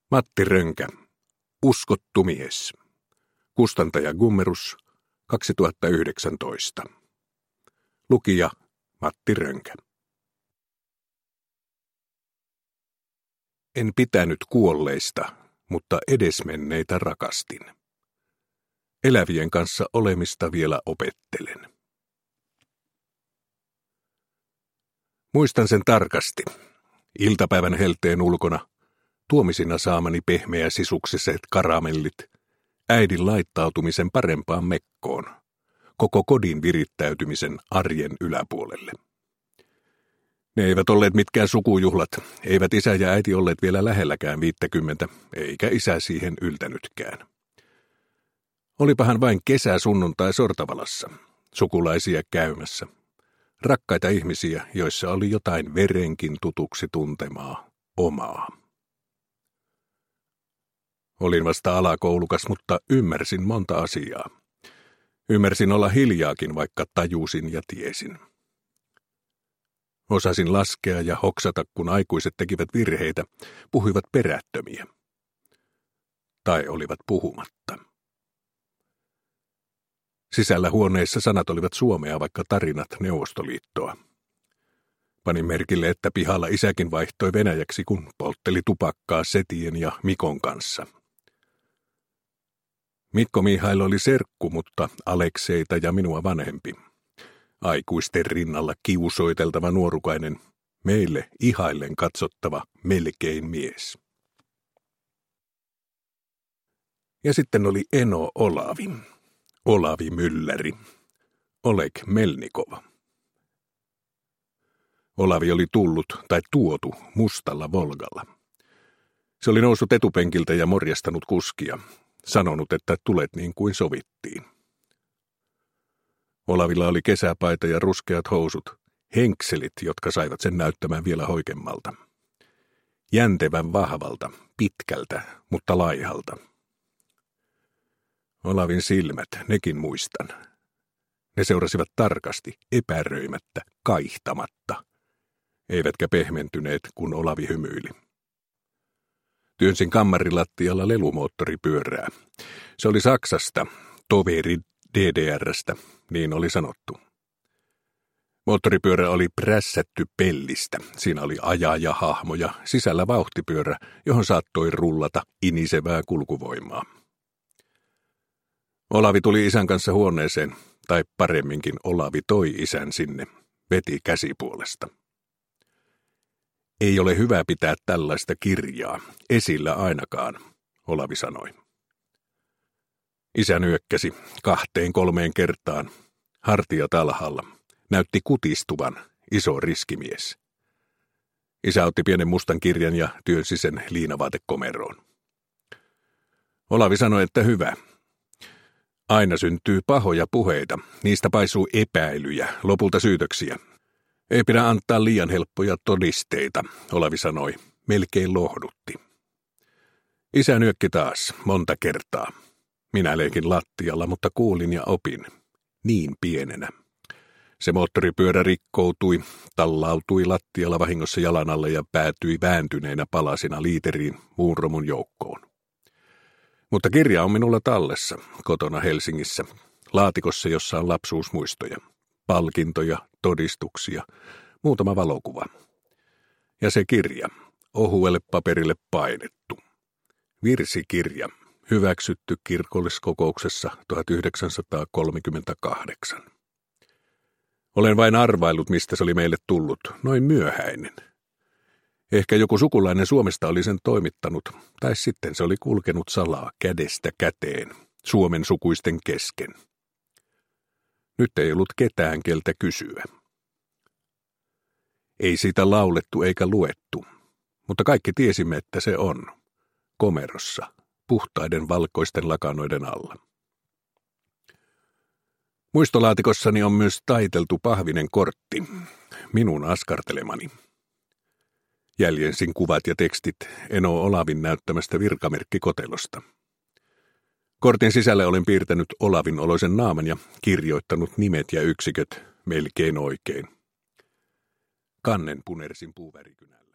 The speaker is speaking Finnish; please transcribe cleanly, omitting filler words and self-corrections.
Matti Rönkä, Uskottu mies. Kustantaja Gummerus, 2019. Lukija Matti Rönkä. En pitänyt kuolleista, mutta edesmenneitä rakastin. Elävien kanssa olemista vielä opettelen. Muistan sen tarkasti. Iltapäivän helteen ulkona, tuomisina saamani pehmeä sisuksiset karamellit, äidin laittautumisen parempaan mekkoon, koko kodin virittäytymisen arjen yläpuolelle. Ne eivät olleet mitkään sukujuhlat, eivät isä ja äiti olleet vielä lähelläkään 50, eikä isä siihen yltänytkään. Olipahan vain kesäsunnuntai Sortavalassa, sukulaisia käymässä. Rakkaita ihmisiä, joissa oli jotain verenkin tutuksi tuntemaa, omaa. Olin vasta alakoulukas, mutta ymmärsin monta asiaa. Ymmärsin olla hiljaakin, vaikka tajusin ja tiesin. Osasin laskea ja hoksata, kun aikuiset tekivät virheitä, puhuivat perättömiä. Tai olivat puhumatta. Sisällä huoneessa sanat olivat suomea, vaikka tarinat Neuvostoliittoa. Panin merkille, että pihalla isäkin vaihtoi venäjäksi, kun poltteli tupakkaa Setien ja Mikon kanssa. Mikko Mihail oli serkku, mutta Alekseita ja minua vanhempi. Aikuisten rinnalla kiusoiteltava nuorukainen, meille ihaillen katsottava melkein mies. Ja sitten oli Eno Olavi, Olavi Mylläri, Oleg Melnikov. Olavi oli tullut tai tuotu mustalla Volgalla. Se oli noussut etupenkiltä ja morjastanut kuskia, sanonut, että tulet niin kuin sovittiin. Olavilla oli kesäpaita ja ruskeat housut, henkselit, jotka saivat sen näyttämään vielä hoikemmalta. Jäntevän vahvalta, pitkältä, mutta laihalta. Olavin silmät, nekin muistan. Ne seurasivat tarkasti, epäröimättä, kaihtamatta. Eivätkä pehmentyneet, kun Olavi hymyili. Työnsin kammarilattialla lelumoottoripyörää. Se oli Saksasta, toveri DDR:stä, niin oli sanottu. Moottoripyörä oli prässätty pellistä. Siinä oli ajajahahmoja, sisällä vauhtipyörä, johon saattoi rullata inisevää kulkuvoimaa. Olavi tuli isän kanssa huoneeseen, tai paremminkin Olavi toi isän sinne, veti käsipuolesta. Ei ole hyvä pitää tällaista kirjaa, esillä ainakaan, Olavi sanoi. Isä nyökkäsi 2-3 kertaan, hartiat alhaalla, näytti kutistuvan, iso riskimies. Isä otti pienen mustan kirjan ja työnsi sen liinavaatekomeroon. Olavi sanoi, että hyvä. Aina syntyy pahoja puheita, niistä paisuu epäilyjä, lopulta syytöksiä. Ei pidä antaa liian helppoja todisteita, Olavi sanoi, melkein lohdutti. Isä nyökki taas, monta kertaa. Minä leikin lattialla, mutta kuulin ja opin. Niin pienenä. Se moottoripyörä rikkoutui, tallautui lattialla vahingossa jalan alle ja päätyi vääntyneenä palasina liiteriin muun romun joukkoon. Mutta kirja on minulla tallessa, kotona Helsingissä, laatikossa, jossa on lapsuusmuistoja, palkintoja, todistuksia, muutama valokuva. Ja se kirja, ohuelle paperille painettu. Virsikirja, hyväksytty kirkolliskokouksessa 1938. Olen vain arvaillut, mistä se oli meille tullut, noin myöhäinen. Ehkä joku sukulainen Suomesta oli sen toimittanut, tai sitten se oli kulkenut salaa kädestä käteen, Suomen sukuisten kesken. Nyt ei ollut ketään, keltä kysyä. Ei siitä laulettu eikä luettu, mutta kaikki tiesimme, että se on komerossa, puhtaiden valkoisten lakanoiden alla. Muistolaatikossani on myös taiteltu pahvinen kortti, minun askartelemani. Jäljensin kuvat ja tekstit Eno Olavin näyttämästä virkamerkkikotelosta. Kortin sisälle olen piirtänyt Olavin oloisen naaman ja kirjoittanut nimet ja yksiköt melkein oikein. Kannen punersin puuvärikynällä.